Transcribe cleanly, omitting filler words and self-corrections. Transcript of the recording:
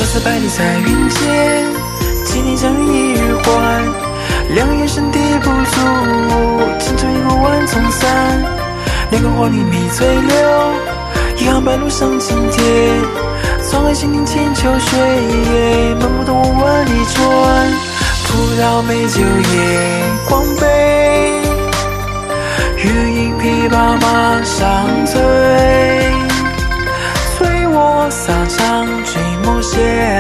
生死百里在云间，千年相遇一日还，两眼神跌不住，青春一过万重山，两个花里迷醉流，一行白鹭上青天，沧海心灵千秋水，漫不动我万里船，葡萄美酒夜光杯，欲饮琵琶马上醉，催我洒场追梦斜